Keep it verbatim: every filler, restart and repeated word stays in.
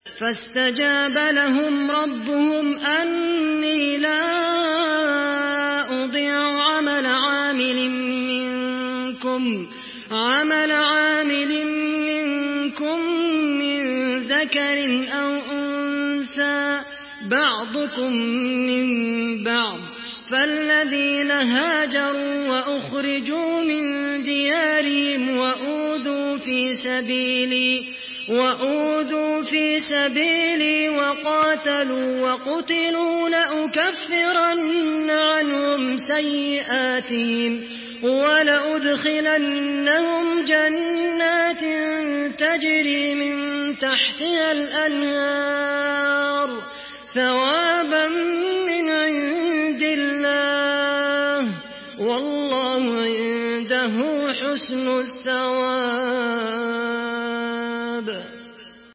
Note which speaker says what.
Speaker 1: فاستجاب لهم ربهم أني لا أضيع عمل عامل منكم عمل عامل منكم من ذكر أو أنثى بعضكم من بعض فالذين هاجروا وأخرجوا من ديارهم وأوذوا في سبيلي وأوذوا في سبيلي وقاتلوا وقتلوا لأكفرن عنهم سيئاتهم ولأدخلنهم جنات تجري من تحتها الأنهار ثوابا من عند الله والله عنده حسن الثواب.